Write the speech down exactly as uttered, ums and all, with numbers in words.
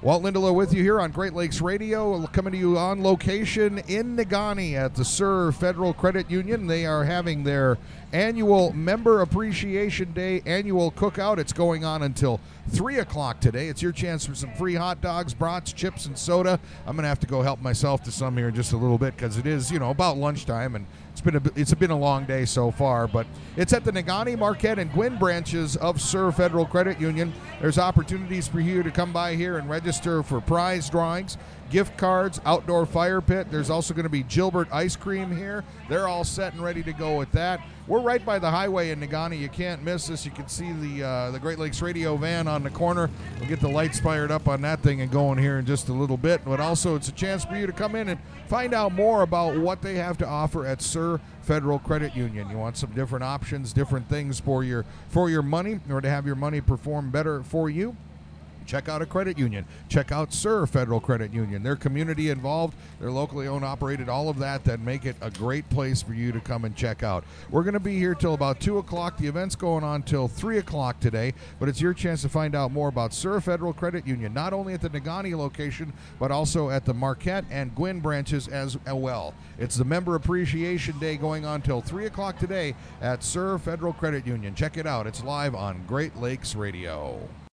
Walt Lindelof with you here on Great Lakes Radio, coming to you on location in Negaunee at the Sur Federal Credit Union. They are having their annual Member Appreciation Day annual cookout. It's going on until three o'clock today. It's your chance for some free hot dogs, brats, chips, and soda. I'm going to have to go help myself to some here in just a little bit because it is, you know, about lunchtime, and it's been a, it's been a long day so far. But it's at the Negaunee, Marquette, and Gwin branches of Sur Federal Credit Union. There's opportunities for you to come by here and register for prize drawings, gift cards, outdoor fire pit. There's also going to be Gilbert ice cream here. They're all set and ready to go with that. We're right by the highway in Negaunee. You can't miss this. You can see the uh, the Great Lakes Radio van on the corner. We'll get the lights fired up on that thing and going here in just a little bit. But also, it's a chance for you to come in and find out more about what they have to offer at Sur Federal Credit Union. You want some different options, different things for your for your money, or to have your money perform better for you? Check out a credit union. Check out Sur Federal Credit Union. They're community involved. They're locally owned, operated, all of that that make it a great place for you to come and check out. We're going to be here till about two o'clock. The event's going on till three o'clock today, but it's your chance to find out more about Sur Federal Credit Union, not only at the Negaunee location, but also at the Marquette and Gwin branches as well. It's the Member Appreciation Day going on till three o'clock today at Sur Federal Credit Union. Check it out. It's live on Great Lakes Radio.